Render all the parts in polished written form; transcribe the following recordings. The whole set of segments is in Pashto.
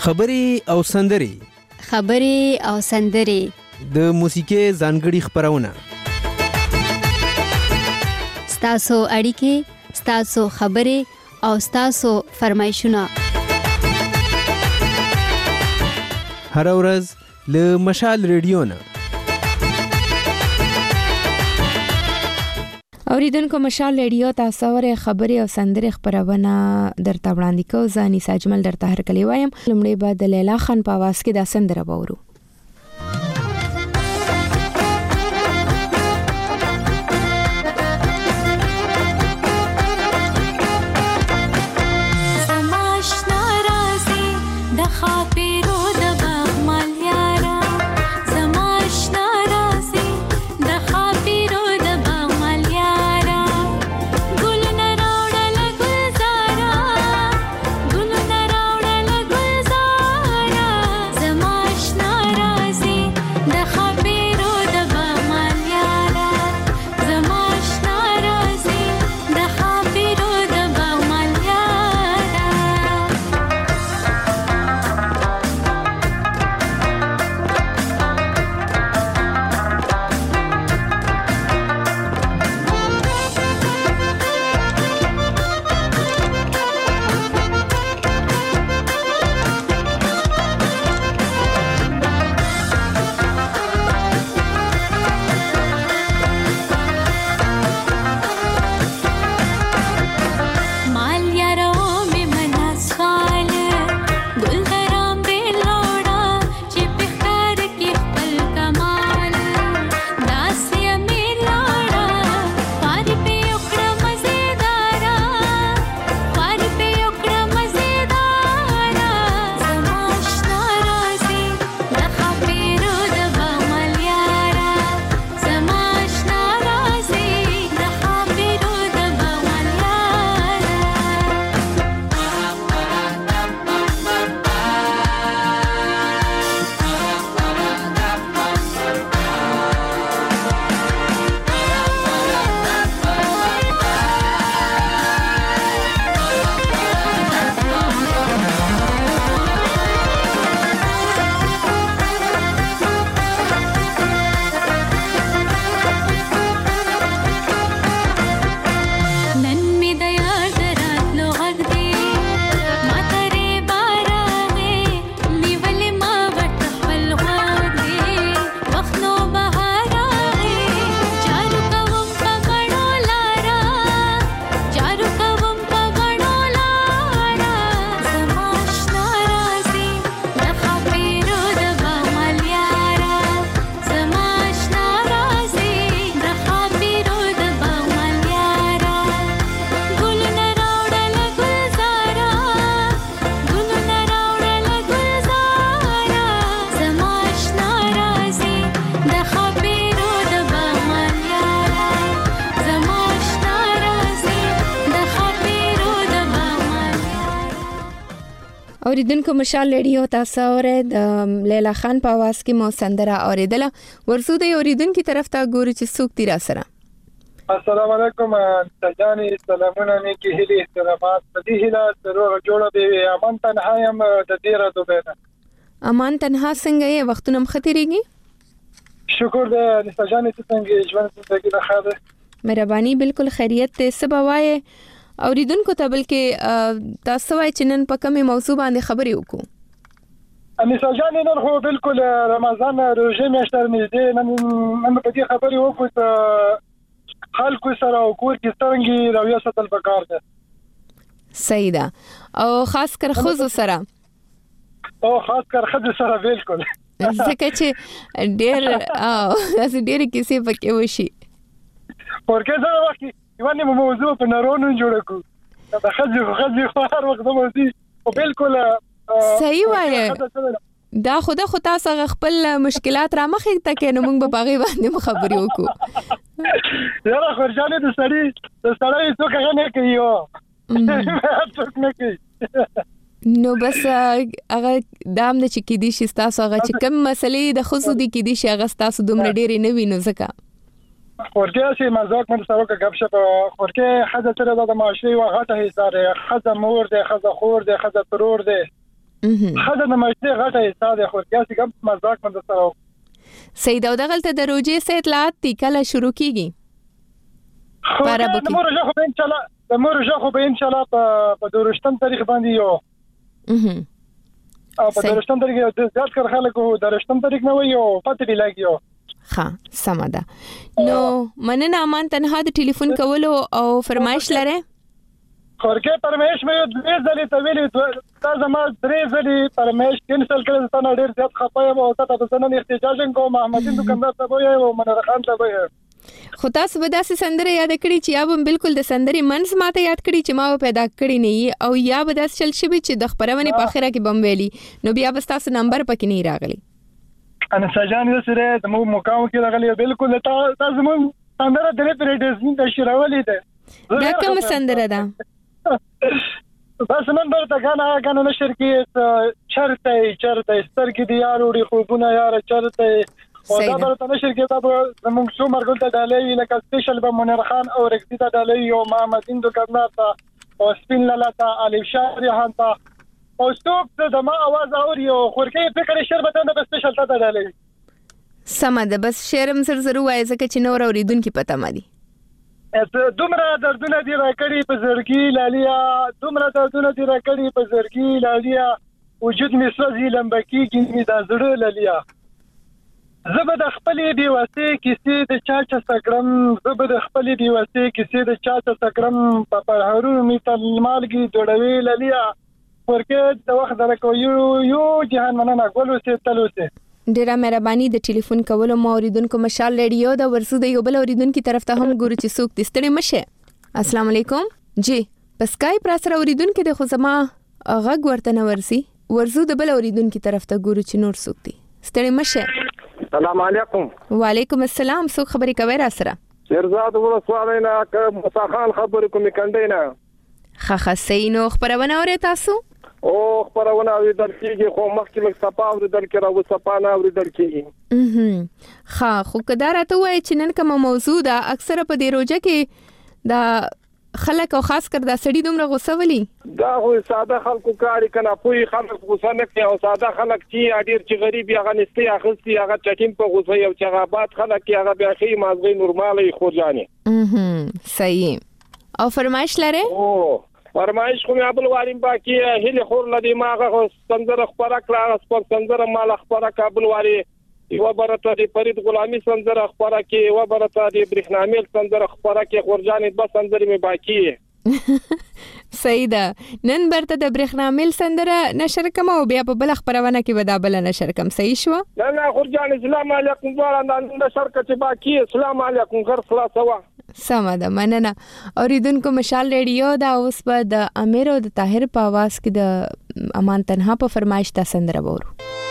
خبرې او سندرې د موسیقي ځانګړي خبرونه ستاسو اړیکې، ستاسو خبرې او ستاسو فرمایشونه هر ورځ له مشال ریډیو نه. اوریدونکو، مشال ریډیو تاسو ورې خبرې او سندرې خبرونه درته وړاندې کوو. زه انیسه اجمل درته هرکلی وایم. لومړی به د لیلا خان په आवाज کې دا سندره باورو. اوریدونکو، مشال ریډیو تاسو اورئ. د لیلا خان په आवाज کې مو سندره اوریدله. ورسو د اوریدونکو طرف ته ګورو چې څوک دی را سره. السلام علیکم سجانی، سلامونه نیکی هیلې احترامات دې هیله روغ جوړه دی. امان تنها يم د دې را دوبه. امان تنها څنګه یې؟ وختونه مختریږي؟ شکر دې سجانی، څنګه ژوند زندگی نه خاله؟ مهرباني، بالکل خیریت ته. سباوای اوریدونکو ته بلکې تاسو وای چې نن په کومه موضوع باندې خبرې وکړو؟ اني سجانی، نن خو بالکل رمضان روزه میاشت نږدې، نن په دې خبرې وکړو چې خلکو سره او کور کې څنګه رویه ساتل پکار ده. صحیح ده. او خاص کر خزو سره بالکل ځکه چې ډېر کیسې پکې وشي. ورکه زه وخت یوانه موضوع په نارونو جوړ کو دا خځې هر وخت موضوع او بالکل صحیح وایي. دا خو تاسو خپل مشکلات را مخې ته کې نو موږ به باغې باندې خبرې وکړو. یاره خرجانه د سړی څوک نه کوي څوک نه کوي. نو بس هغه دام نه چې کې دي شي تاسو هغه چې کوم مسلې د خصو دي کې دي شي هغه تاسو دومره ډېرې نه وینو ځکه ورته سي مزاق من سره کا غب شپ ورته حدا تر د معاشري وغټه هزاره خزه مور ده خزه خور ده خزه ترور ده خزه د مشته غټه حصہ ده خو کیاسي کوم مزاق مند سره سید او دغلت د روجې څه اطلاعات دي کله شروع کیږي د مورجه خو ان شاء الله د مورجه خو به ان شاء الله په دورشتم تاریخ باندې یو او په دورشتم تاریخ یو د زیات کار خلکو دورشتم تاریخ نه وي او پته دی لګیو ها سمه ده نو مننه امان تنها د ټلیفون کولو او فرمایش لره خورکه پرمیش مې درې ځلې ته ویلې دا زما درې ځلې پرمیش کینسل کړل ته نه ډېر زیات خپایم او تاسو په سنن احتجاج کوم محمدین دکاندار ته وایي او منر خان ته وایي خو تاسو به داسې سندره یاد کړی چې یا به بالکل د سندرې منځ ماته یاد کړی چې ما پیدا کړی نه او یا به داسې چل شي چې د خبرونه په اخره کې بم ویلي نو بیا به تاسو نمبر پکې نه راغلی انا سجان سره د مو مقام کې راغلی بالکل تاسو مون سندره درې پرېډز د شراولې ده دا کوم سندره ده بس نن برته غانا نشر کې چرته سترګې دی یار وړي خوبونه یار چرته او دا برته نشر کې دا زموږ څو مرګل ته ډالې لکه سپیشل به منیر خان او رکسي ته ډالې او محمدین دکاندار ته او سپین لاله الف شاه ریحان ته او ستوک د ما आवाज اوري او خورکې فکر شربت نه سپیشل ته ډالې سمه ده بس شعرم زر وای زکه چې نور اوریدونکو پته مدي دومره دردونه دي راکړي په زړګي لالیا دومره دردونه دي راکړي په زړګي لالیا وجود می سوځي لمبکی کې د زړه لالیا زبد خپلې دی واسه کیسې د چا چا سکرم زبد خپلې دی واسه کیسې د چا چا سکرم په پرهرو می تل مالګي جوړوي لالیا ورکه د وخت درکو یو جهان مننه ګولو سي تلو سي ډیره مهرباني د ټلیفون کولو ما اوریدونکو مشال ریډیو د ورسو د یو بل اوریدونکو طرف ته هم ګورو چې څوک دستړي مشه السلام علیکم جی په اسکایپ را سره اوریدونکو د خو زما غږ ورته نه ورسو د بل اوریدونکو طرف ته ګورو چې نور څوک دي ستړي مشه السلام علیکم وعلیکم السلام څوک خبرې کوي را سره شیرزاد ولسوالۍ نه موسی خان خبرې کوم کندې نه خخ سینو خبرونه اوري تاسو او خبرونه اوریدل کیږي خو مخکې لږ صفا اوریدل کړه او صفا نه اوریدل کیږي ها خو کدا راته وای چې نن کوم موضوع ده اکثره په دې روزه کې دا خلک او خاص کر دا سړی دومره غوسه ولي دا خو ساده خلکو کاری کنه پوي خلک غوسه نه کوي او ساده خلک چې اډیر چې غریب هغه نستي اخستي هغه چټیم په غوسه یو چې هغه باد خلک هغه بیا خي مازغي نورمالي خورجاني صحیح او فرمایش لره او فرمایش خو مې ابل واریم باقي هله خور لدی ماغه سنجر خبره کړه سپک سنجر مال خبره کابل واري یو برته دی فرید غلامی سنجر خبره کې یو برته دی برخنامل سنجر خبره کې خورجانې بس سنجر مې باقي صحیح ده نن برته د برخنامل سنجر نشر کوم او بیا په بل خبرونه کې ودا بل نشر کوم صحیح شو نه خورجان السلام علیکم وران نشر کې باقي السلام علیکم غر خلاصوا سمه ده مننه اوریدونکو مشال ریډیو دا اوس په د امیر او د طاهر په आवाज کې د امان تنها په فرمایش تا سندره وورو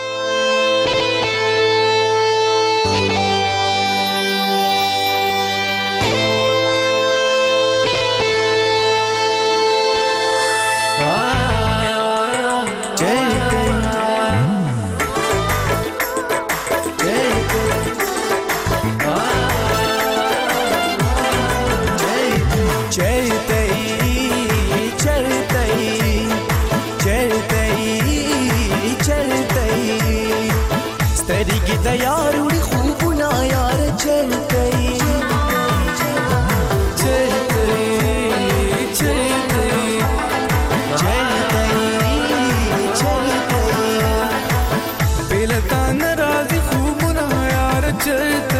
यार उड़ी खूब ना यार चलते चलते चलते चलते चलते बेलता नाराज़ी खूब ना यार चलते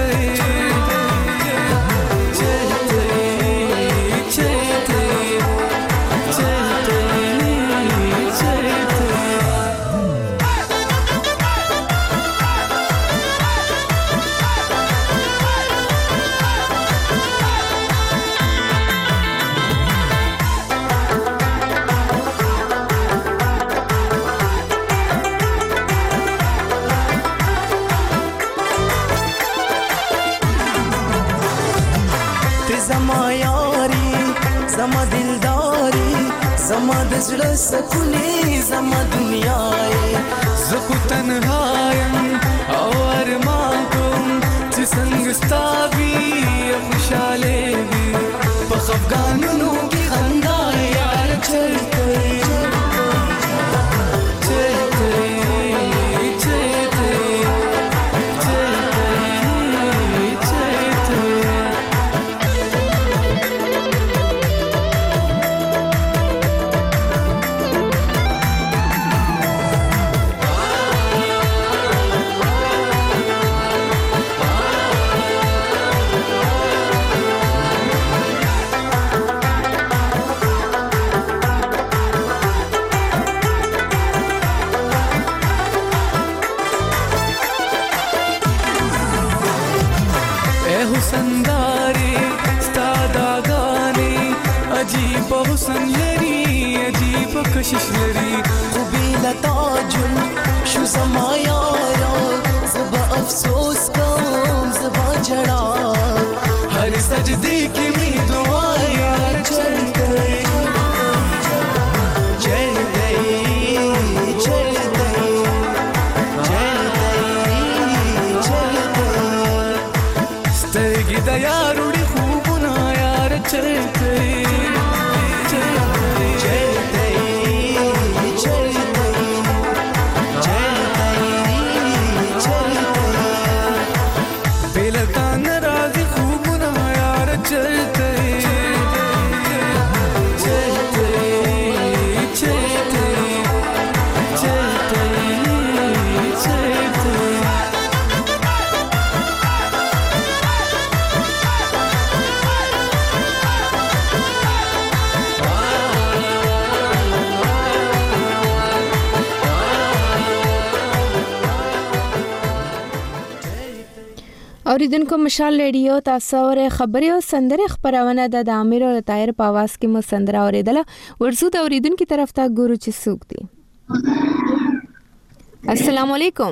زما دلداري زما د زړه سکونې زما دنیا زه خو تنها یم او ارمان کوم چې څنګه ستا وي خوشاله وي په خفګانونو کې خندا یار چلته چلته کشش لري خو بلا تاجل شو زما یارا زبا افسوس کوم زبا جڑا هر سجدی کی می دعا یار چل گئی چل گئی چل گئی چل گئی چل گئی سترګې د یاروړي خوبونه یار چل گئی اوریدونکو مشال ریډیو تاسو اورئ خبري او سندره خبرونه د امیر او طاهر په आवाज کې مو سندره اوریدله ورسو د اوریدونکو طرف ته ګورو چې څوک دي السلام علیکم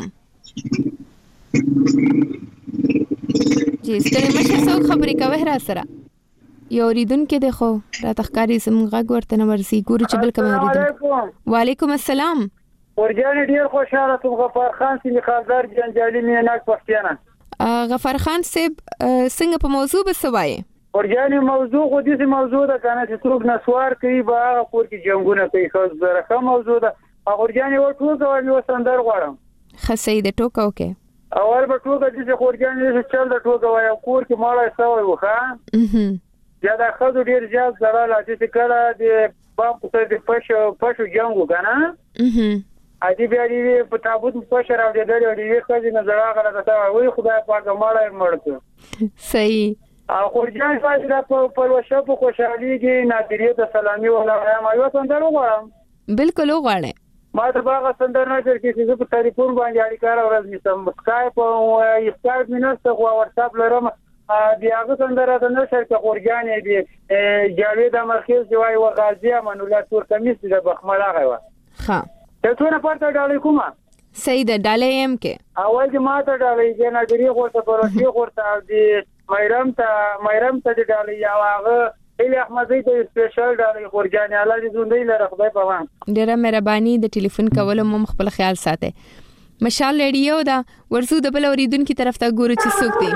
جی ستړي مشه څوک خبري کوي را سره یو اوریدونکو د خو را تخکاری زمغه ورته نو ورسي ګورو چې بل کوم اوریدونکو وعلیکم السلام ورجان ډیر خوشاله ته غفار خان سي خالدار جنجالي میناک پښتانه غفار خان صاحب څنګه په موضوع بسوای ورجاني موضوع خو دې موضوع ده کنه چې څوک نسوار کوي با کور کې جنگونه کوي خو زره موضوع ده ورجاني و ټوګه و سندر غواړم خسې د ټوکو کې اول به ټوګه چې ورجاني چل د ټوګه وای کور کې ماړه سوي وخا یا دا خو ډیر زیات زړه لا چې کړه د بام په دې پښو جنگو کنه اځي بیا دې په تابوت په شر او دې دې خځې نه زړه غره تا وای خدای پاک ماړه مرته صحیح او خورجان فاجره په وشو په خوشحالي کې نادریه ته سلامي ولایا ما یو سندر وغواړم بالکل وغواړم ما ته باغ سندر نه چې چې په ټلیفون باندې اړیکه راوړل نشم سکایپ او سکایپ مینسته خو واتساپ لرم بیا هغه سندر ته نه شرکه خورجان دې جاوید مرکز دی وای وغازی منوله تور کمیس د بخمله غوا ها ته څونه پورته ډالې کومه صحیح ده ډالې ایم کې اول چې ما ته ډالې چې نادریه ورته پروشي ورته دې مېرم ته ډالې یا هغه اله احمدی ته سپیشل ډالې خورجان الله دې زوندې لره خدای په مان ډیره مهرباني د ټلیفون کولو مو خپل خیال ساته مشال ریډیو دا ورسو د بل اوریدونکو طرف ته ګورو چې څوک دی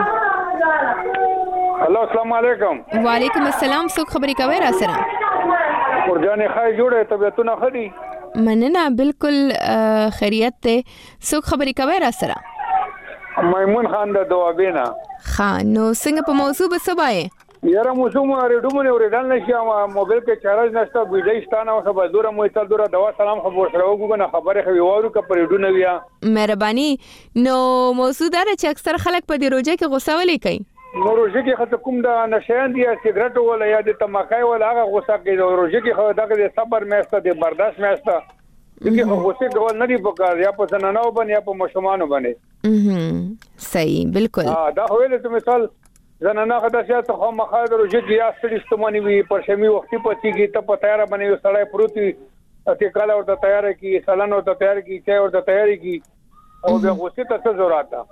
هلو السلام علیکم وعلیکم السلام څوک خبري کوي را سره خورجان خای جوړه طبيعتونه خدي مننه بالکل خیریت ته څوک خبري کوي را سره میمون خان د دوابینا خان نو څنګه په موضوع بسوای یاره موضوع ریډومونه ورېدل نشي موبایل کې چارج نشته بيځایستانه او خبر دوره مو ته دوره دوا سلام خبر سره وګونه خبره خو وورو ک پر ریډونه بیا مهرباني نو موضوع دا چې اکثر خلک په دې روزه کې غوسه ولې کوي نو روزه کې خاطر کوم د نشان دی سیګریټ ولا یا د تماکای ولا هغه غوسه کوي روزه کې خو دغه صبر مېسته د برداشت مېسته دغه غوسه کول نه دی پکار یا په سننو باندې یا په مشمانو باندې صحیح بالکل دا ویل ته مثال زنانه خدای ته خو مخاله روزه کې یا ستړي استماني وي پر شمی وختي پتی کې ته په تیار باندې سړی پروتي ته کله ورته تیار کی سلام ورته تیار کی چې ورته تیاری کی او بیا غوسه ته څه ضرورت ده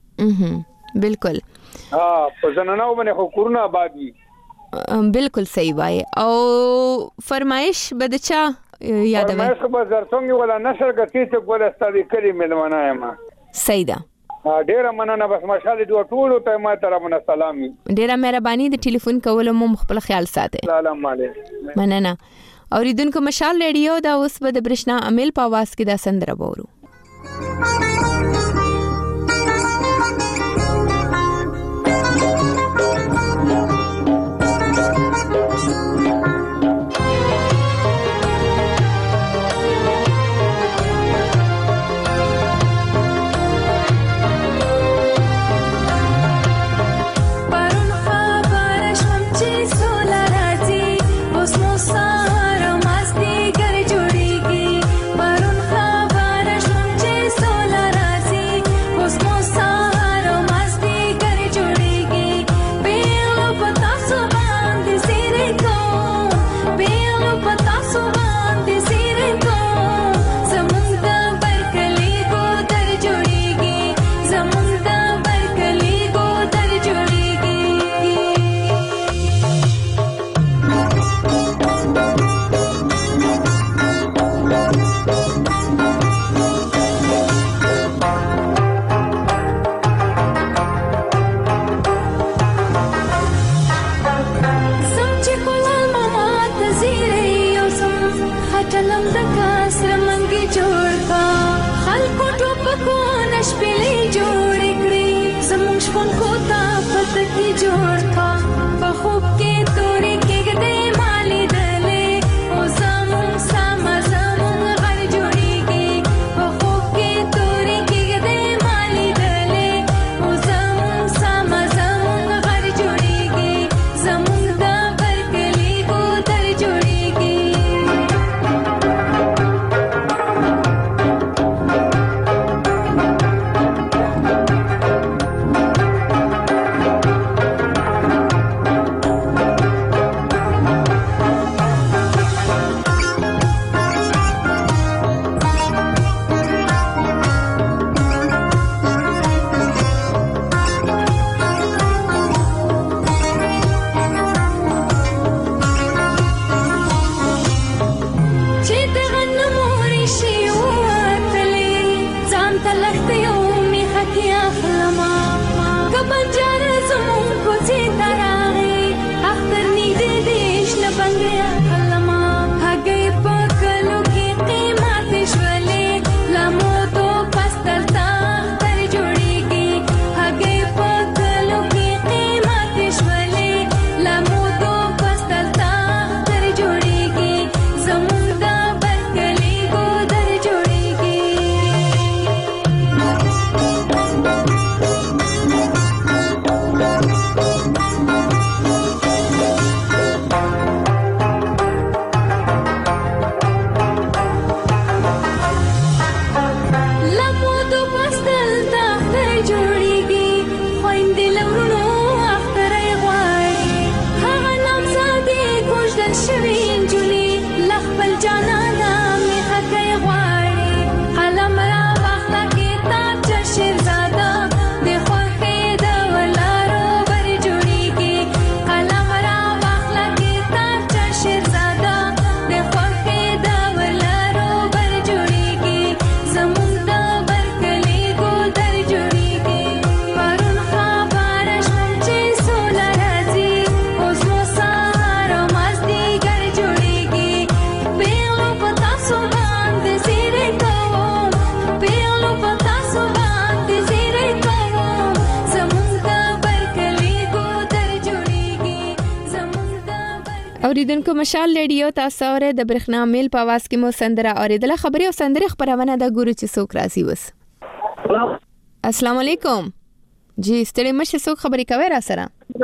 بالکل په زنانه باندې خو کورونه آباد وي بالکل صحیح وای او فرمایش بدچا یادوي فرمایش به زرڅنګ ولا نشر غتی ته ګول استادي کړی ملمنه ما صحیح ده ډیره مننه بس ماشاءالله دوه ټول ته ما طرفونه سلامي ډیره مهرباني د ټلیفون کولو مو خپل خیال ساته سلام علیکم مننه اوریدونکو مشال ریډیو دا اوس به د برښنا امیل په आवाज کې دا سندره وورو Sahara masti kar jodegi, parun khabar shum شپلې جوړ کړې زموږ شپون کو تا پته کې جوړ کا په خوب کې تورې کېږدې مالې دلې او زموږ سما زموږ غر جوړېږي په خوب کې تورې کېږدې مالې دلې او زموږ سما زموږ غر جوړېږي زموږ د برکلي ګودر جوړېږي اوریدونکو مشال ریډیو تاسو اوره د برخنا میل په आवाज کې مو سندره اوریدله خبري او سندره خبرونه د ګورو چې څوک راځي وس السلام علیکم جی ستړي مشه څوک خبري کوي را سره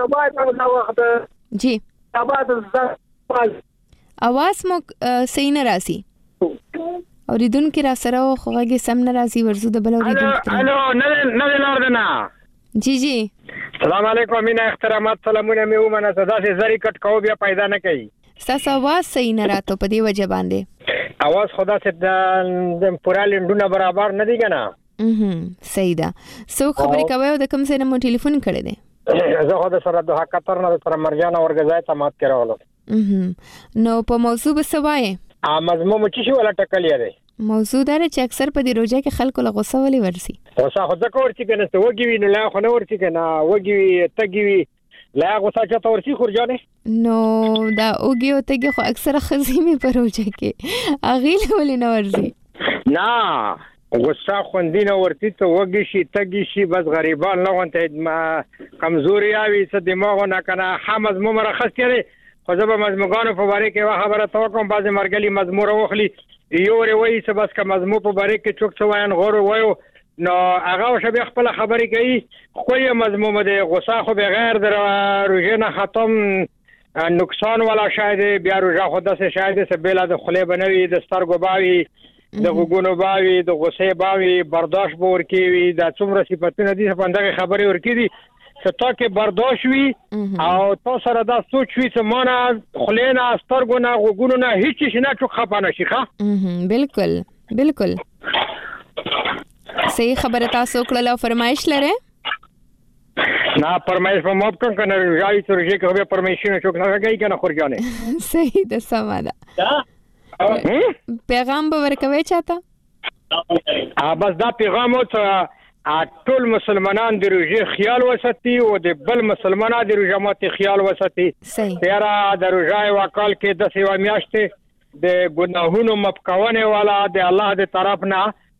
جی आवाज مو صحیح نه راځي اوریدونکو را سره خوږه سم نه راځي ورزو د بل اوریدونکو الو نه لوردنا جی السلام علیکم مینا احترامات سلامونه مې ومنه صدا سي زری کټ کو بیا پیدا نه کوي تاسو आवाज صحیح نه راته په دی وجه باندې आवाज خدا سے د پورالندونه برابر نه دی کنه صحیح ده سو خبرې کوي د کوم څه نه مو ټلیفون کړی دی زه خو د سره د حقاتر نه سره مرجان اورګزای ته مات کړو نو په موضوع بسوای مضمون چې ولا ټکلې دی موضوع دا چې اکثر په دې روزه کې خلکو له غوسه ولې ورسي غوسه خو ځکه ورسي کنه ته وګوي نو لا خو نه ورسي کنه وګوي تګوي لا غوسه چې ته ورسي خورجانه نو دا اوګي او تګي خو اکثر خزيمه په روزه کې اغیل ولې نه ورسي نه غوسه خوندینه ورته ته وګي شي تګي شي بس غریبان نه وانته ما کمزوري اوي څه دماغ نه کنه حمز مرخص کړي خو زه به مزموګانو په باره کې خبره توکم بعض مرګلي مزمور وخلی یو وی څه بس که مزمو په باره کې چوک څه وایي غور وایو نو هغه شبي خپل خبرې کوي خو یې مضمون دی غوسه خو بغیر در روزه نه ختم نقصان ولا شاید بیا روزه خو داسې شاید څه بلا د خله بنوي د سترګو باوي د غوګونو باوي د غوسه باوي برداشت به ورکوي دا څومره صفاتونه دي په دغه خبرې ورکړي چې تا کې برداشت وي او تاسو سره دا سوچ وي چې مانه خلینا سترګو نه غوګونو نه هیڅ شي نه چوک خپانه شي ښه بالکل بالکل صحیح خبره تاسو کړل او فرمایش لره نه فرمایش په موب کنه راځي چې رجه کې به پرمیشن چوک نه کوي کنه خورجانه صحیح ده سماده پیغام به ورکوي چاته بس دا پیغام او ټول مسلمانان د روزي خیال وساتي او د بل مسلمانانو د روزه مات خیال وساتي تیرا د روزای وکال کې د سیوا میاشته د ګناهونو مپکونه والا د الله د طرف نه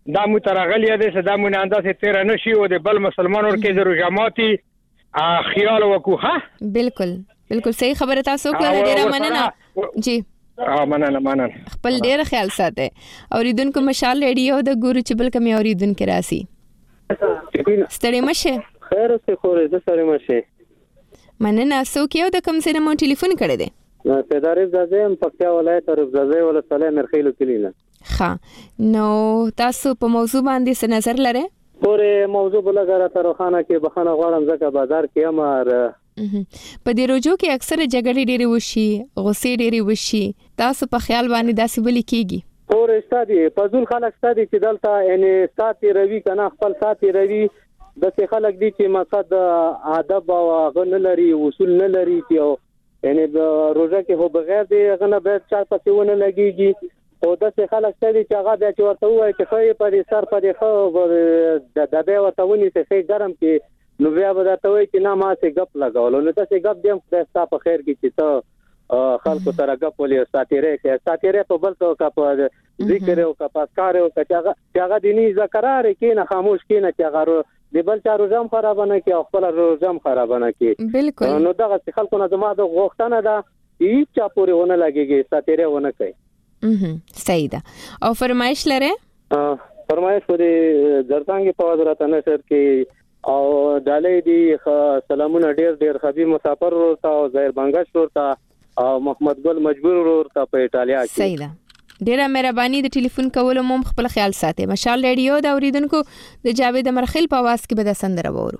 دا مو ترغلی دې صدا مو نه اندازه 13 نشي او د بل مسلمان ورکه د رجاماتي خیال وکوه. بالکل صحیح خبره تاسو کوله. ډیره مننه جی. مننه خپل ډیر خیال ساتئ. اوریدونکو مشال ریډیو د ګورو چې بل کمی اوریدونکو راسي. ستړي مشه. خیر اوسه خورې د ستړي مشه. مننه. څوک یو د کوم ځای مو ټلیفون کړی دی؟ پیدارې زازم پکتیا ولایت رفزازې ولسوالۍ مرخیلو کلینا. ښه نو تاسو په موضوع باندې څه نظر لرئ؟ پورې موضوع بلګره ترخانه کې بخنه غواړم ځکه بازار کې امر په دې روزو کې اکثره جګړې ډېرې وشي، غصې ډېرې وشي. تاسو په خیال باندې داسې ولې کیږي؟ پورې ستادي فضول خلک ستادي چې دلته یعنی ساتي روي کنه خپل ساتي روي د څه خلک دي چې مقصد ادب او غن لري اصول نه لري چې یعنی روزه کې هو بغیر دی غنه به چا پسې ونه لګيږي او د څه خلک ستادي چې هغه بیا چې ورته وایي چې خې په دې سر په دې خو د به ورته ونی څه ګرم کې نو بیا به دا ته وایي چې نه ما څه غپ لگاولو نو تاسو غپ دیم خدای په خیر کې چې ته خلکو سره غپ ولې ساتيره په بل څه کا په ذکر او کا پاسکار او کا هغه دیني ذکرار کې نه خاموش کې نه چې هغه د بل چا روزم خراب نه کې او خپل روزم خراب نه کې. بالکل. نو دغه خلکو نه زما د غوښتنه ده هیڅ چا پورې ونه لګيږي ساتيره ونه کوي. صحیح ده. او فرمایش لره؟ فرمایش پورې درڅنګ په حضرت نشر کې او دالې دی سلامونه ډېر خبي مسافر ورته او ظاهر بنگش ورته او محمد ګل مجبور ورته په ایتالیا کې. صحیح ده. ډیره مهرباني د ټلیفون کولو مو خپل خیال ساتئ. مشال ریډیو د اوریدونکو د جاوید مرخیل په आवाज کې به د سندره وورو.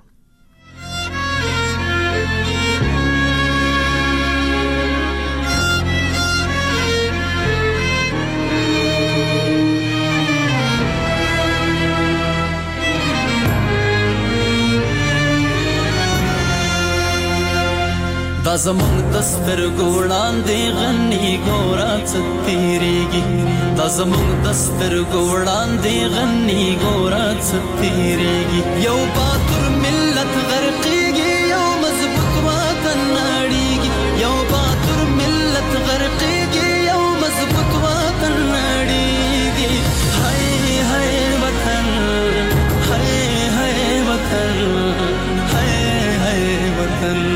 دا زمونږ د سترګو وړاندې غني ګوره څه تېرېږي دا زمونږ د سترګو وړاندې غني ګوره څه تېرېږي یو باتور ملت غرقېږي یو مضبوط وطن نړېږي یو باتور ملت غرقېږي یو مضبوط وطن نړېږي هاي هاي وطن هاي هاي وطن هاي هاي وطن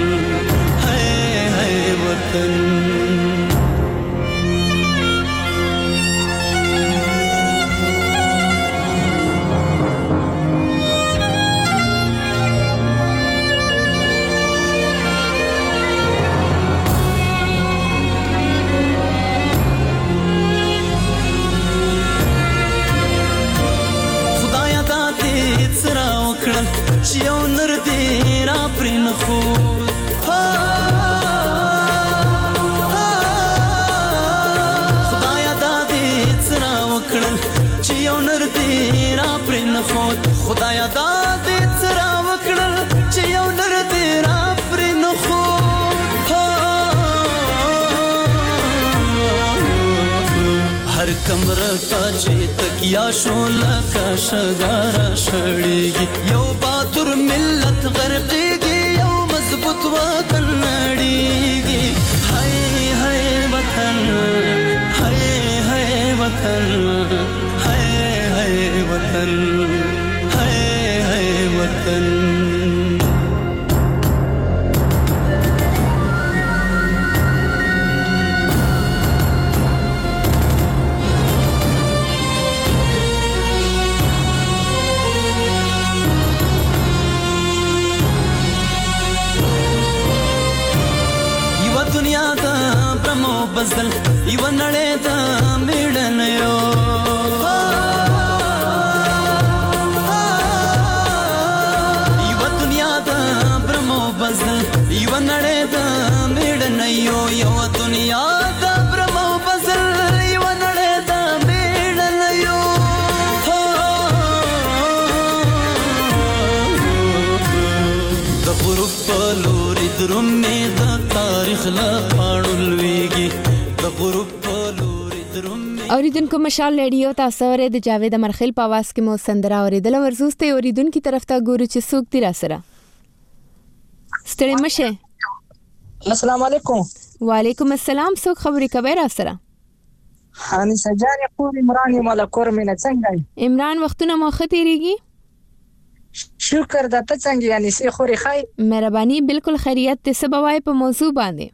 خدایا دا دې سره وکړل چې یو نر دې را پرې نه خو خدایا دا دې سره وکړل چې یو نر دې را پرې نه خو هر کمره ته چې تکیا شو لکه شګاره شړېږي یو باتور ملت غرقېږي یو مضبوط وطن نړېږي هاي هاي وطن هاي هاي وطن هاي هاي وطن وطن یو دنیا دا برمو بزل یو نړۍ دا میړنیو یو نړۍ د میړنیو یو دنیا د برمو بزل یو نړۍ د میړنیو د غروب په لوري درومې د تاریخ له پاڼو لویږي د غروب په لوري درومې. اوریدونکو مشال ریډیو تاسو ورې د جاوید مرخیل په आवाज کې مو سندره اوریدل ورزوسته اوریدونکو طرف ته ګورو چې څوک دی را سره. ستړي مشه. السلام علیکم. وعلیکم السلام. څوک خبرې کوي را سره؟ انیسه جان خور عمران مال کور مینه څنګه عمران وختونه مو ښه تیریږي؟ شکر د ته څنګه انیسه خوري خای؟ مهرباني بالکل خیریت ته. څه به وایې په موضوع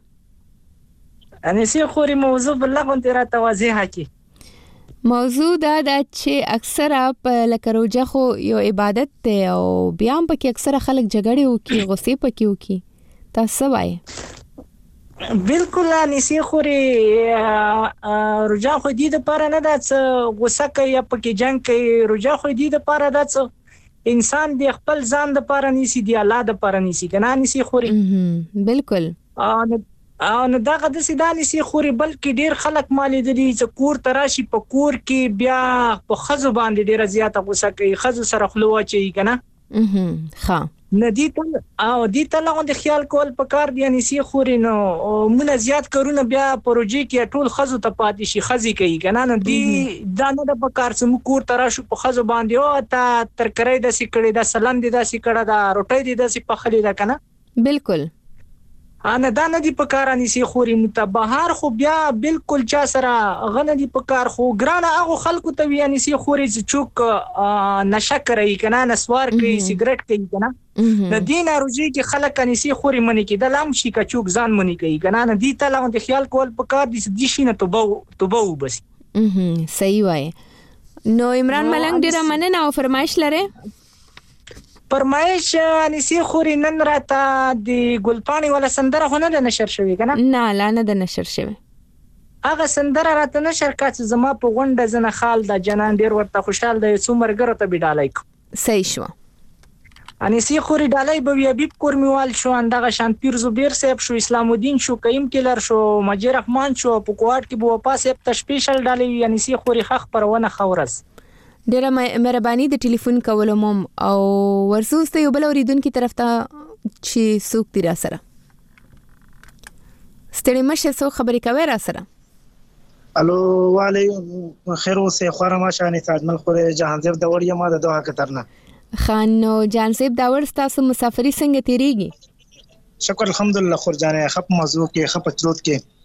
باندې؟ انیسه خوري موضوع بل غونډه را توضیح کی. موضوع دا چې اکثره په لکه روزه خو یو عبادت دی او بیا هم پکې اکثره خلک جګړې وکي، غصې پکې وکي. تاسو وایې؟ بالکل انیسه خوري روزه خو دې د پاره نه ده چې غوسه کوي پکې جنگ کوي. روزه خو دې د پاره ده چې انسان د خپل ځان د پاره نيسي، دی الله د پاره نيسي کنه انیسه خوري. بالکل. نو دغه د سیدانی سی خوري بلکې ډیر خلک مالي دي چې کور تراشي په کور کې بیا په خزو باندې ډیر زیاته غوسه کوي، خزو سره خلوه چي کنه. ها ندی ته او دې ته لاغون د خیال کول پکار دی یعنی سی خوري نو مونږ زیات کارونه بیا پروژې کې ټول خزو ته پاتې شي، خزي کوي کنه. نو دی دا نه د پکار سم کور تراشو په خزو باندې او تا ترکرې د سکړې د سلند د سکړه د روټي د سي په خلې ده کنه. بالکل. انا دا نه دی په کار انیسي خوري متبهار خو بیا بالکل چا سره غنه دی په کار خو ګرانه هغه خلکو ته وی انیسي خوري چې چوک نشه کوي کنه، نسوار کوي، سیګریټ کوي کنه. د دین اروجي کې خلک انیسي خوري منی کې د لام شي کا چوک ځان منی کوي کنه. نه دی ته لاغون د خیال کول په کار دي چې شي نه توبه وبس. صحیح وای. نو عمران ملنګ ډیر مننه او فرمایش لره. فرمایش انیسي خوري نن راته د ګلپانی ولا سندره خو نه د نشر شوی کنه؟ نه لا نه د نشر شوی. هغه سندره راته نشر کاڅ زما په غونډه زنه خال د جنان ډیر ورته خوشحال د څومرګره ته بډالای کو. صحیح شو. انیسي خوري ډالای به وی حبیب کورمیوال شو، اندغه شانپیر زبیر صاحب شو، اسلام الدین شو، قیم کلر شو، مجید رحمان شو، په کوټ کې بو پاس په سپیشل ډالای انیسي خوري خخ پرونه خورس. ډیره مهرباني د ټلیفون کولو مم او ورسوس ته یو بل اوریدونکو طرف ته چې سوق دی را سره. ستړي مشه سو خبرې کوي را سره. الو وعلیکم خیر اوسه خوره ما شانې تاجمل خوره جهانزیب داور یم د دوه کترنه. خان نو جهانزیب داور تاسو مسافری څنګه تیریږي؟ شکر الحمدلله خورجانه خپ موضوع کې خپ چروت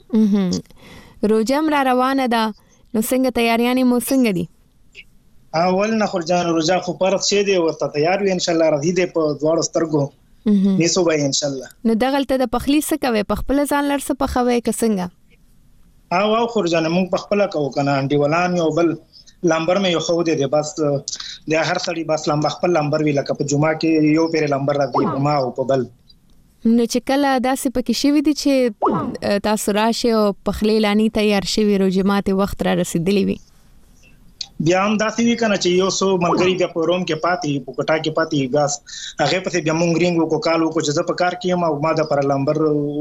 کې. روزه را روانه ده نو څنګه تیاریانې مو څنګه دي؟ اول نه خورجان روزه خو پرد شه دی ورته تیار وي ان شاء الله راځي د په دواړو سترګو نیسو به ان شاء الله. نو دغلته د پخلی څه کوي؟ په خپل ځان لرسه په خوي کسنګ او خورجان مونږ په خپل کوو کنه انډي ولان یو بل لمبر مې یو خو دی بس د هر سړي بس لمبر خپل لمبر وی لکه په جمعه کې یو پیر لمبر راځي ما او په بل. نو چې کله داسې پکې شوی دي چې تاسو راشه او پخلی لانی تیار شوی روزمات وخت را رسیدلی وي بیا هم داسې وی کنه چې یو سو ملګری بیا په روم کې پاتې په کوټا کې پاتې ګاس هغه په بیا مونږ رینګ کو کالو کو چې په کار کې ما ما د پر لمبر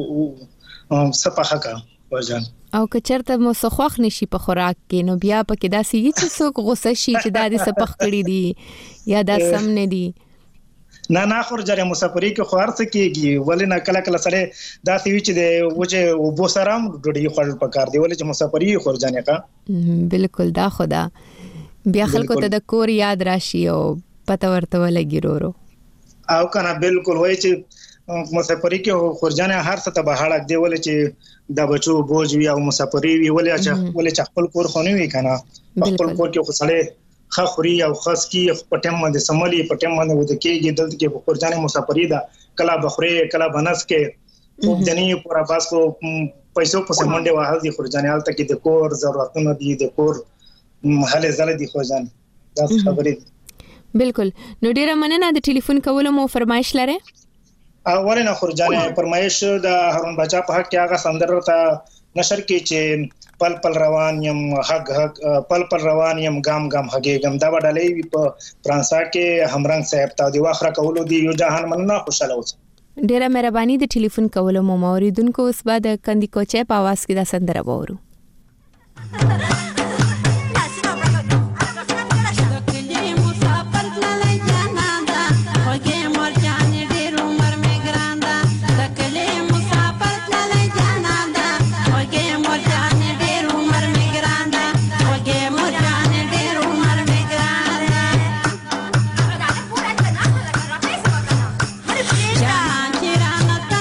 صفه کا وجان او کچرته مو سخوخ نشي په خوراک کې نو بیا پکې داسې هیڅ څوک غوسه شي چې دا دې صفخ کړی دي یا دا سم نه دي نه خور جره مسافری کې خو ارڅ کېږي ولې نه کله کله سره داسې وی چې د وجه وبو سرام ډوډۍ خور پکار دی ولې چې مسافری خور جانې کا بالکل دا خدا بیا خلکو ته د کور یاد راشي او پته ورته ولګي رورو او کنه بالکل وای چې مسافری کې خورجانه هر څه ته بهاړک دی ولې چې د بچو بوج وی او مسافری وی ولې چې خپل کور خونی وی کنه خپل کور کې خو سړی خوري او خاص کی پټم باندې سمالي پټم باندې وته کېږي دلته کې خورجانه مسافری دا کلا بخوري کلا بنس کې خو ځنی پورا باس کو پیسو په سمونډه واه دي خورجانه حالت کې د کور ضرورتونه دي د کور هله زله دي خورجانه دا خبرې بالکل نو ډیره مننه د ټلیفون کولو مو فرمایش لره اولنه خورجانه فرمایش د هارون بچا په حق کې هغه سندره ته نشر کې چې پل پل روان یم حق پل پل روان یم ګام ګام هګم دا وډلې په فرانسا کې همرنګ صاحب ته دی واخره کولو دی یو جهان مننه خوشاله اوس ډیره مهرباني د ټلیفون کولو مو اوریدونکو اوس بعد کندي کوچه په आवाज کې دا سندره وورو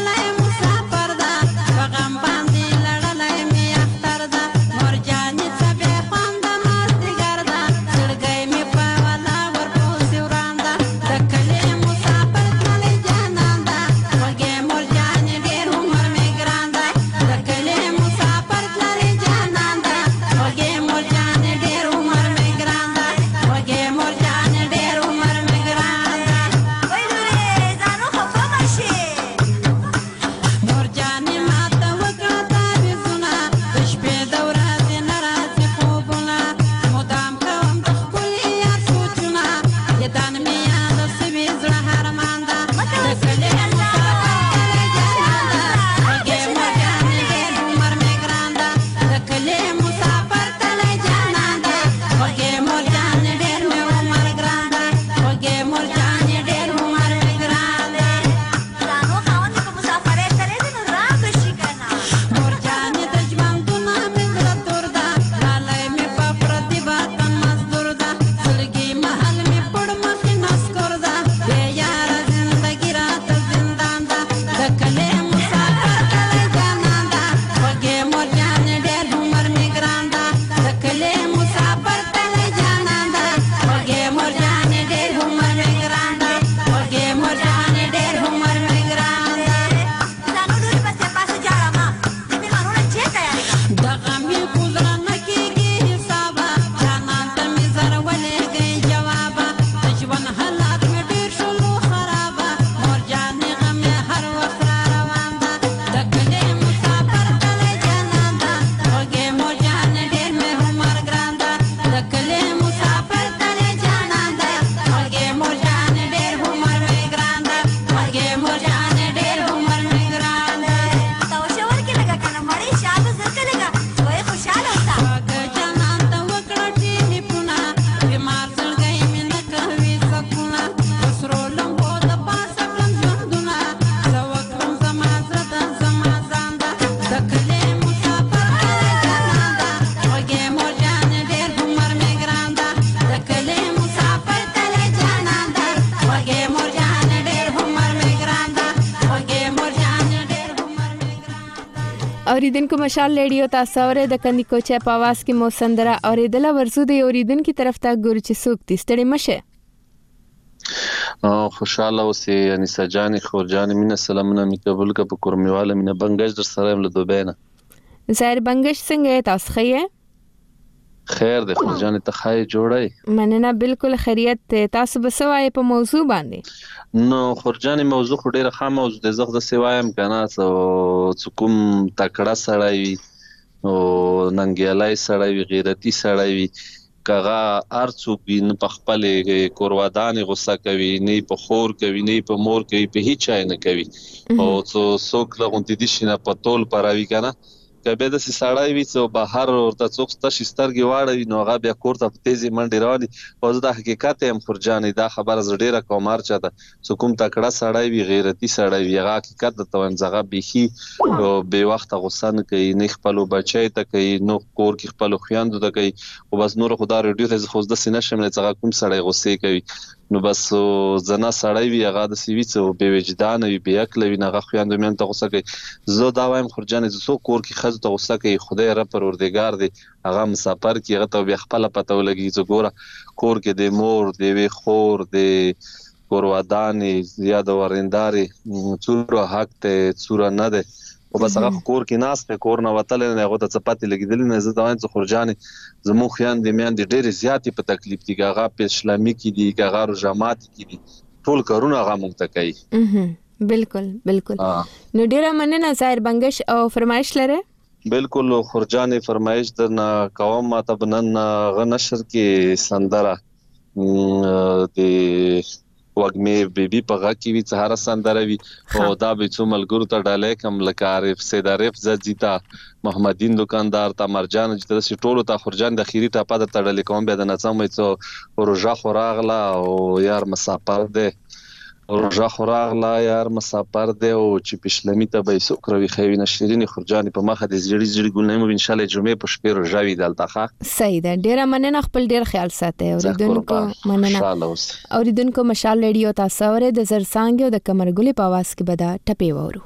Morjani اوریدونکو مشال ریډیو تاسو اورئ د کندي کوچه په आवाज کې مو سندره اوریدله ورسو د اوریدونکو طرف ته ګورو چې څوک دي ستړي مشه خوشاله اوسې انیسه جانې خورجانې مینه سلامونه می قبول کا په کورمیواله مینه بنگش در سره له دوبه نه ظاهر بنگش څنګه تاسو خیه خیر د خورجانې ته خای جوړای مننه بالکل خیریت تاسو بسوای په موضوع باندې نو خورجانې موضوع خو ډیره خام موضوع د زغ د سوایم کنه څو کوم تکړه سړی وي او ننګیالای سړی وي غیرتی سړی وي کغه ارڅوک وي نه په خپل کوروادان غوسه کوي نه په خور کوي نه په مور کوي په هیڅ نه کوي او څوک لغونتی دي شنه په تول پراوي کنه کبه د سړی وي څو بهر ورته څوک ستاسو سترګې واړوي نو هغه بیا کوړه په تیزی منډي راوړي او زه د حقیقت هم خورجانې دا خبره زړه کومار چاته څو کوم تکړه سړی وي غیرتی سړی وي هغه حقیقت د توان زغه بيخي او به وخت غوسه نه کوي نه خپل بچی ته کوي نو کور کې خپل خويندو ته کوي او بس نور خدای ریډیو ته خو د سینې شمل څنګه کوم سړی غوسه کوي نو بس زنا سړی وي هغه د سیوی څو به وجدان وي به عقل وي نه خويندو مې ته غوسه کوي زه دا وایم خورجانې زه کور کې خزه ته غوسه کوي خدای رب پروردگار دی هغه مسافر کې هغه ته بیا خپل پته ولګي زه ګوره کور کې د مور دی وی خور دی کوروادانې زیاد ورنداري څوره حق ته څوره نه ده او بس هغه کور کې ناس په کور نه وتل نه هغه ته چپاتې لګیدل نه زه دا وایم خورجانې زمو خیان دې میان دې ډېر زیاتې په تکلیف دي هغه په اسلامي کې دي هغه رجامات کې دي ټول کارونه هغه مونږ ته کوي بالکل نو ډیره مننه ظاهر بنگش او فرمایش لره بالکل خورجانې فرمایش درنه کوم ماته بنن غنشر کې سندره د وګمه بیبي په غا کې وی سهار سندره وی او دا به څو ملګرو ته ډالې کم لکارف سید عارف زجیتا محمدین دکاندار تا مرجان چې د ټولو ته خورجان د اخیری ټاپه د تړلې کوم به د نڅم څو روزه خوراغلا او یار مسافر ده روزه خوراغلا یار مسافر ده او چې پښلمی ته به سوکروي خوي نشرین خورجان په مخه د زړی ګلنمو ان شاء الله جمعه په شپه روزه وی دلته صحیح ده ډیره مننه خپل ډیر خیال ساتي اوریدونکو مننه اوریدونکو مشال ریډیو تاسو اورئ د زرسانګ او د کمرګلې په आवाज کې بدا ټپي وورو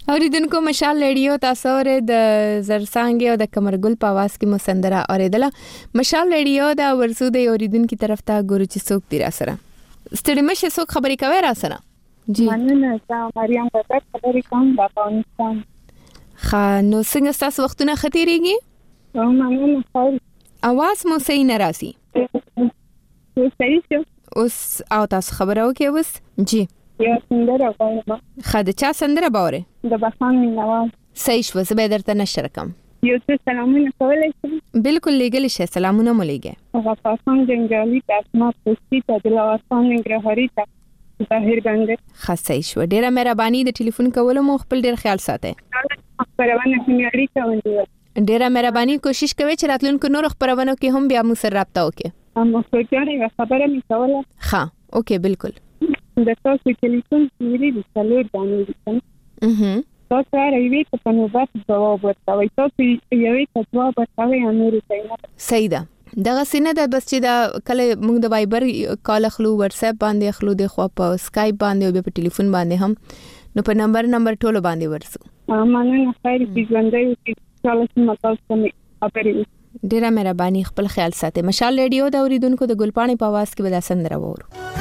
اوریدونکو مشال ریډیو تاسو ور د زرسانګ او د کمرګل په आवाज کې مسندره اوریدله. مشال ریډیو دا ورسو د اوریدونکو طرف ته ګورو چې څوک دی را سره. ستړي مشه څوک خبرې کوي را سره؟ جی مننه تا مریم بابا خبرې کوم د افغانستان. خا نو څنګه تاسو وختونه ختیریږي؟ مننه خیر. आवाज مو صحیح نه راسي. صحیح شو. اوس او تاسو خبرو کې اوس جی یا سندره غواړم. خاله چا سندره باوره؟ د بخان مینوال. صحیح شو زه به درته نشر کوم. یو څه سلامونه کولای شم؟ بالکل لګل شي سلامونه مولېږه. غفارخان جنگالی ته اسمت پستی ته دلوار خان نگرهاری ته ظاهر بنده. خاصه شو ډیره مهرباني د ټلیفون کولو مو خپل ډیر خیال ساتئ. خبرونه کمیاري کوي. ډیره مهرباني کوشش کوي چې راتلونکو نور خبرونو کې هم بیا مو سره رابطه وکړي. هم خبرونه خبره می کوله. ها اوکې بالکل. د تاسو ټلیفون سیری د څلور دانې دي. تاسو راوي ته په نوبت جواب ورکوي. تاسو یوې ته جواب ورکوي امیر ته. صحیح ده. دغه سینه د بس چې دا کله موږ د وایبر کال خلو واتس اپ باندې خلو د خو په اسکایپ باندې او په ټلیفون باندې هم نو په نمبر ټولو باندې ورسو. مننه خیر دې ژوندۍ او چې متاسو ته خبرې. ډیره مهرباني خپل خیال ساتئ. مشال ریډیو د اوریدونکو د ګلپاڼې په आवाज کې به دا سندره وورو.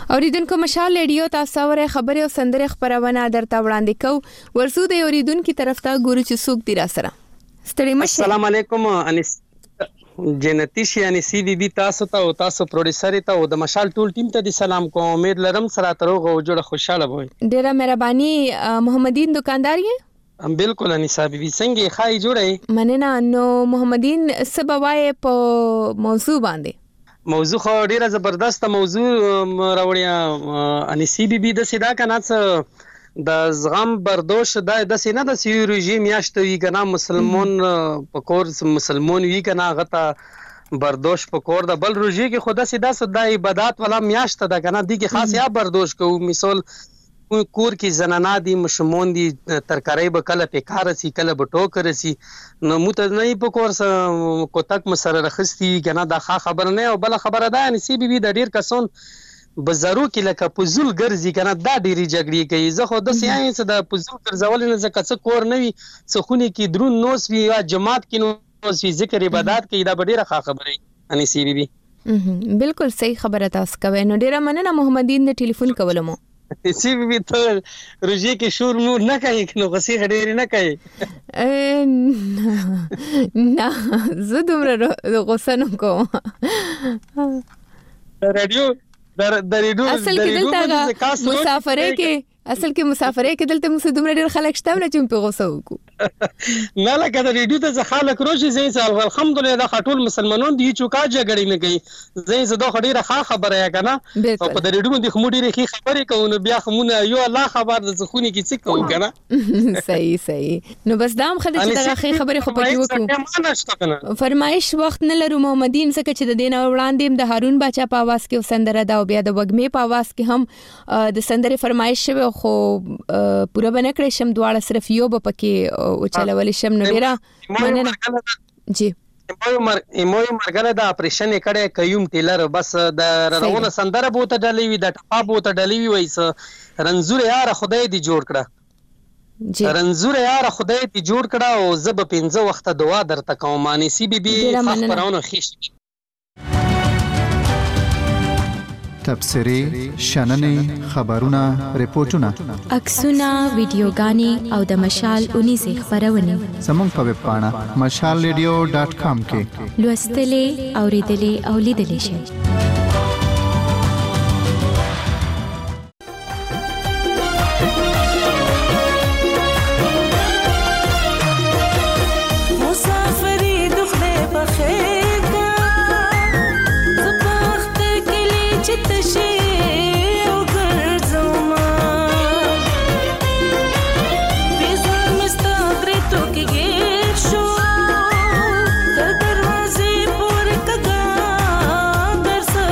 اوریدونکو مشال ریډیو تاسو اوره خبره او سندره خبرونه درته وړاندې کو ورسو د اوریدونکو طرف ته ګورو چې څوک دی را سره. ستړي مشه. السلام علیکم انس جنتی شي انسی بي تاسو ته او تاسو پروډوسر ته او د مشال ټول ټیم ته د سلام کوم. امید لرم سره تروغه او جوړه خوشاله وي. ډیره مهرباني. محمدین دکاندار یې؟ بالکل انیسا بي څنګه خای جوړه مننه. نو محمدین سبوای په موضوع باندې موضوع خو ډیره زبردست موضوع راوړیا انسی بي د سیدا کنه د زغم برداشت د سینه د سی رژیم یاشتوي کنه مسلمان په کور مسلمان وی کنه غته برداشت په کور د بل رژی کې خدا سیدا صدا عبادت ولا میاشت د کنه دی کې خاص یا برداشت کو مثال کور کې زنانا دي مشمون دي ترکارای به کله په کار سي کله به ټوکر سي نو مت نه په کور سره کوتک مسره رخصتي کنه دا خبر نه او بل خبره ده ان سی بي د ډیر کسون بزرو کې لکه پزول ګرځي کنه دا ډيري جګړې کوي زه خو د ساينس د پزول ګرځول نه زکه څه کور نه وي څه خوني کې درون نوس وی یا جماعت کې نوس وی ذکر عبادت کې دا ډیره خبره ان سی بي بالکل صحیح خبره تاسو کوي. نو ډیره مننه محمدین د ټلیفون کولمو. سی بي ته روجي کې شور نور نه کوي نو غسي غډيري نه کوي نه زه دومره غوسه نه کوم. رادیو د ریډیو اصل کې دلته مسافرې کې دلته موږ دومره ډېر خلک شته چې په غوسه وکړو نه لکه د ریډیو ته خلک روشي زين سال الحمدلله دا خاطر مسلمانان دي چې کا جګړې نه کوي زين زده خډيره خبره یا کنه او په ریډیو باندې خمو ډېر خبرې کوي بیا خمونه یو الله خبر د ځخونی کې څه کوي کنه صحیح نو بس دا هم خلک چې دا خبرې خو پکې وکړو. فرمایش وخت نه لرو محمدین څخه چې د دین وړاندې د هارون بچا په आवाज کې سندره دا او بیا د وګمې په आवाज کې هم د سندره فرمایش شوه خو پورا بنه کړې شم دواړه صرف یو به پکې او چلول شم نو ډیره مننه. جی ایموي مرګله د اپریشن کړه کيوم ټیلر بس د رونه سندره بوته ډلې وي د ټپا بوته ډلې وي وایس رنزور یار خدای دی جوړ کړه جی رنزور یار خدای دی جوړ کړه او زب 15 وخت دعا درته کوم مانی سی بي بي خبرونه خيش تبصري شننې خبرونه ریپورتونه عکسونه ویډیوګانې او د مشال 19 خبرونه زموږ په ویب پاڼه mashalradio.com کې لوستلې اوریدلې او لیدلې شئ. دروازې پور کګا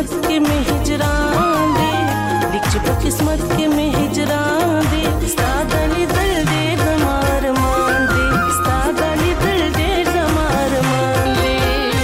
किस्मत के में हिजरान दे लिख पे किस्मत के में हिजरान दे सादली दिल दे दमार मान दे सादली दिल दे दमार मान दे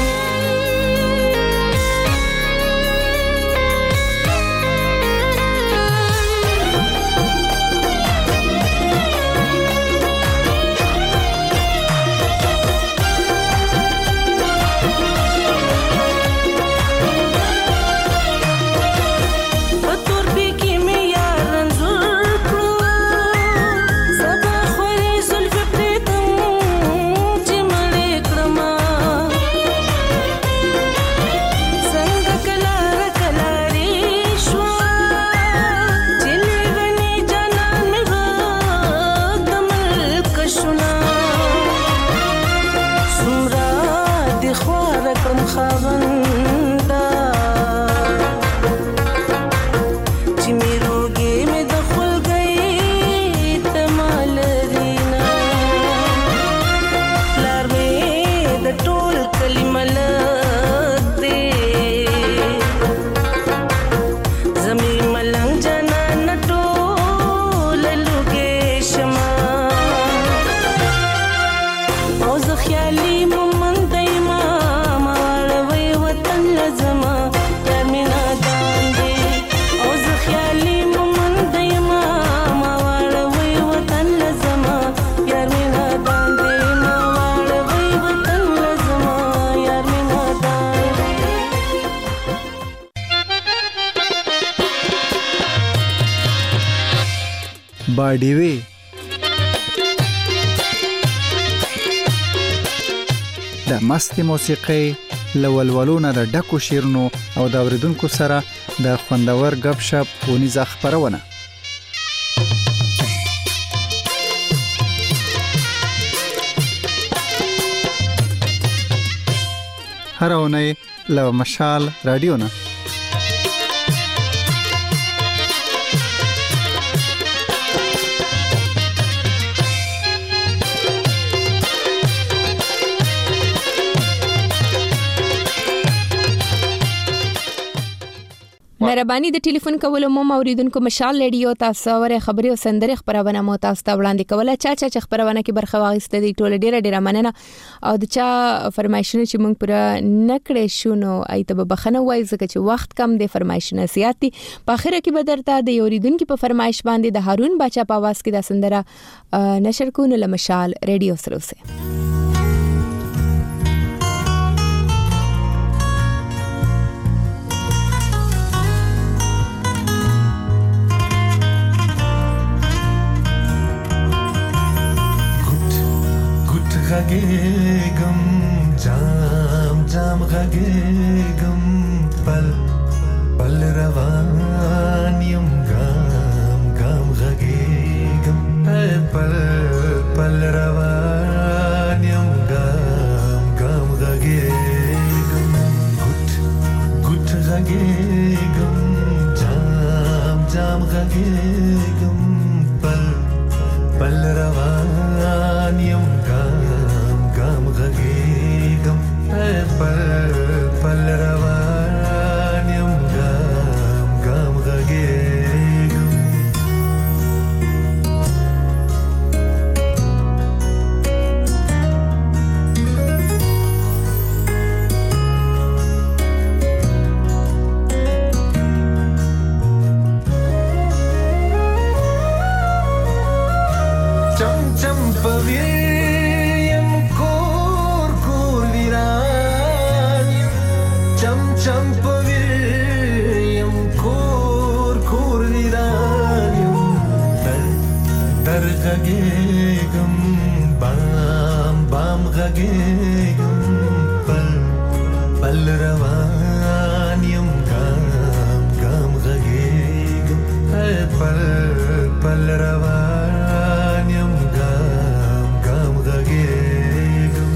باډیوي د مست موسیقي لولولونه د ډکو شیرونو او د اوریدونکو سره د خوندور غب شپ ونیزه خبرونه هر اونۍ له مشال رادیو نه مهرباني د ټلیفون کولو مو اوریدونکو مشال رادیو تاسو ورې خبري او سندري خبرونه مو تاسو ته وړاندې کوله چا خبرونه کې برخه واغسته دي ټوله ډیره مننه او د چا فرمایشونه چې موږ پر نکړې شو نو ایته به بخنه وای ځکه چې وخت کم دی فرمایشونه زیاتی په اخر کې به درته د اوریدونکو په فرمایش باندې د هارون بچا په आवाज کې د سندره نشر کوونه لمشال رادیو سره وسه غږېږم جام جام غږېږم پل پل روان یم ګام ګام غږېږم پل پل روان یم ګام ګام غږېږم ګوټ ګوټ غږېږم جام جام غږېږم پل پل روان یم غږېږم پل پل روان یم ګام ګام غږېږم چم چم پوي غږېږم بام بام غږېږم پل پل روان یم ګام ګام غږېږم پل پل روان یم ګام ګام غږېږم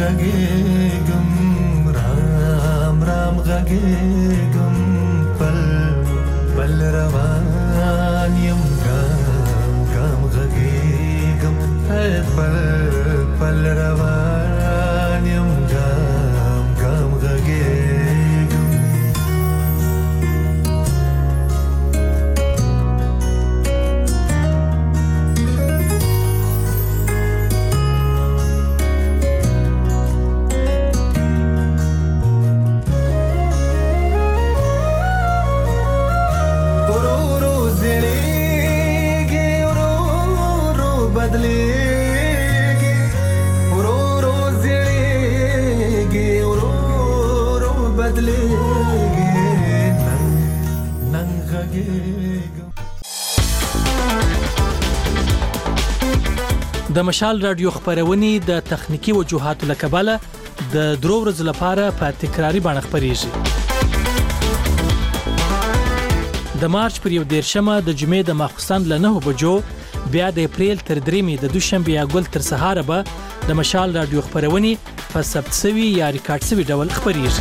غږېږم رام رام غږېږم پل پل روان یم ګام ګام غږېږم پل پل روان یم ګام ګام غږېږم د مشال رادیو خبرونه د تخنیکی وجوهاتو لکباله د درو ورځې لپاره په تکراری باندې خبريږي د مارچ پر 11مه د جمعې د ماخستان ل 9 بجو بیا د اپریل تر 3مې د دوشنبه یا ګل تر سهار به د مشال رادیو خبرونه په ثبت شوی یا ریکارډ شوی ډول خبريږي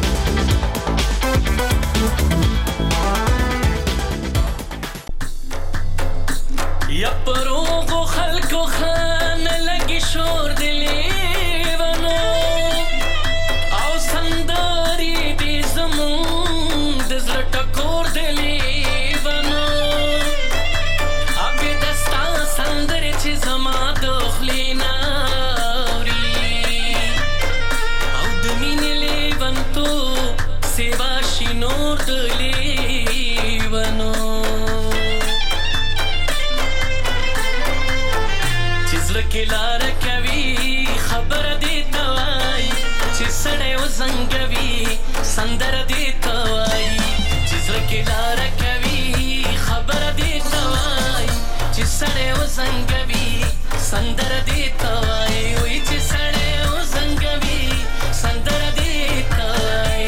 یا پروغو خلکو خان لګي شور دلیوانو او سندري دې زمون د زړه ټکور دلیوانو ابي دستا سندري چې زما د خلینا او د مين لیوان تو سیوا شي نور دلیوانو کلار کوي خبر دي توای چې سړې وزنګوي سندر دي توای چې کلار کوي خبر دي توای چې سړې وزنګوي سندر دي توای وای چې سړې وزنګوي سندر دي توای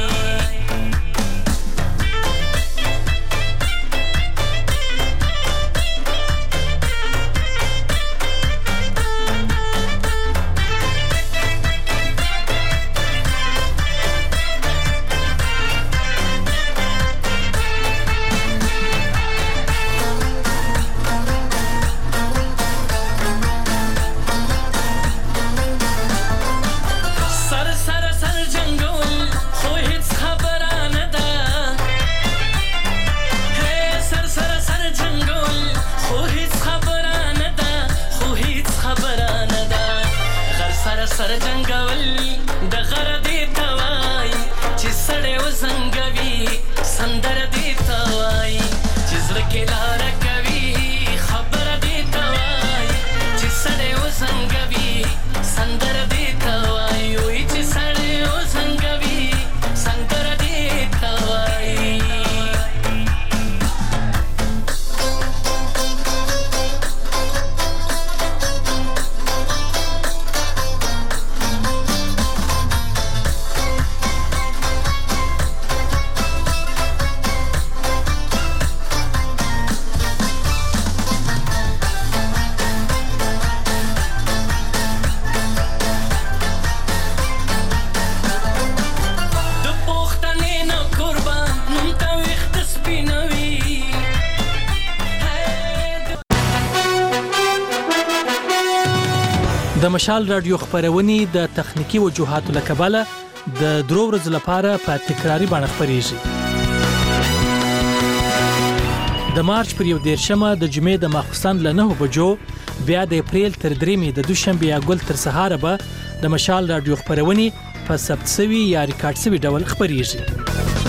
سر جنگول د غر دی توای چې سړې وزنګوي سندر دی توای چې زړه کې لار کوي خبر دی توای چې سړې وزنګوي سندر دی توای وای چې سړې وزنګوي سندر دی توای د مشال رادیو خبرونه د تخنیکی وجوهاتو لکباله د درو ورځې لپاره په تکراری باندې خبريږي د مارچ پر 11مه د جمعې د ماخستان ل 9 بجو بیا د اپریل تر 3مې د دوشنبه یا ګل تر سهار به د مشال رادیو خبرونه په ثبت شوی یا ریکارډ شوی ډول خبريږي